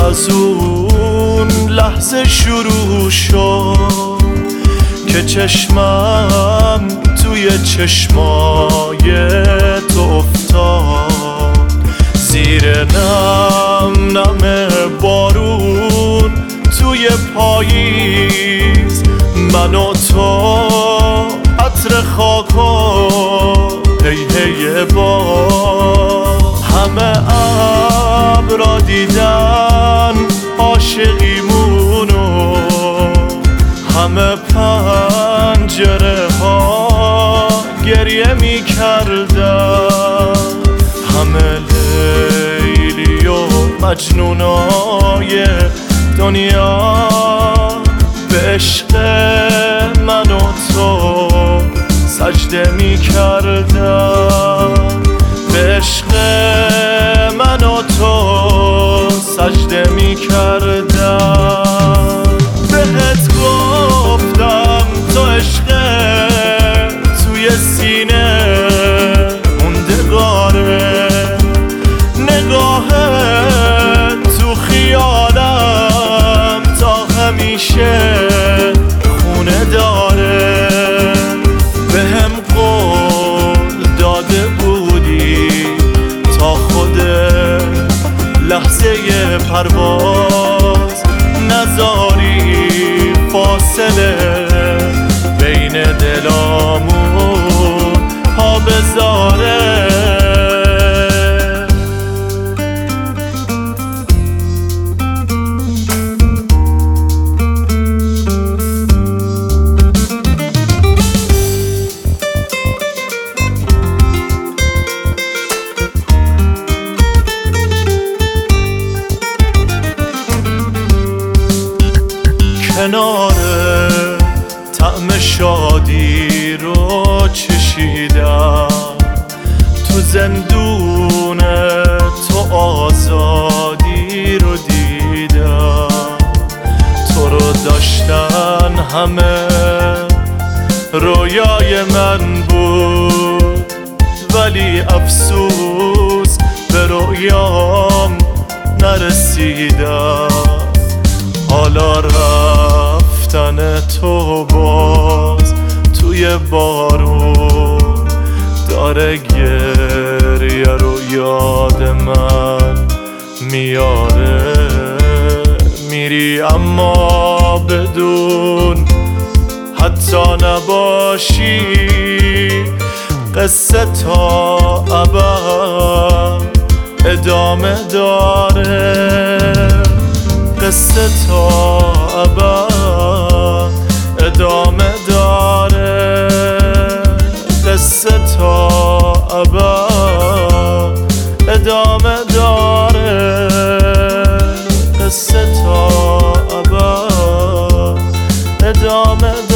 از اون لحظه شروع شد که چشمم توی چشمای تو افتاد. زیر نم نم بارون توی پاییز، من و تو عطر خاکا هی هی با همه ابرا دیدن عاشقیمونو، همه پنجره ها گریه می کردن، همه لیلی و مجنونای دنیا به عشق من و تو سجده می کردن، به عشق من و تو سجده می کردن. بهت گفتم تو عشق توی سینه موندگاره، نگاهت تو خیالم تا همیشه خونه داره. بهم قول داده بودی تا خود لحظه پرواز نذاری فاصله بین دلامون پا بذاره. کنار طعم شادی رو چشیدم، تو زندون تو آزادی رو دیدم. تو رو داشتن همه رویای من بود، ولی افسوس به رویام نرسیدم. حالا رفتن تو باز توی بارون داره گریه رو یاد من میاره. میری اما بدون حتی نباشی، قصه تا ابد ادامه داره، قصه تا ابد ادامه داره، قصه تا ابد ادامه داره، قصه تا ابد ادامه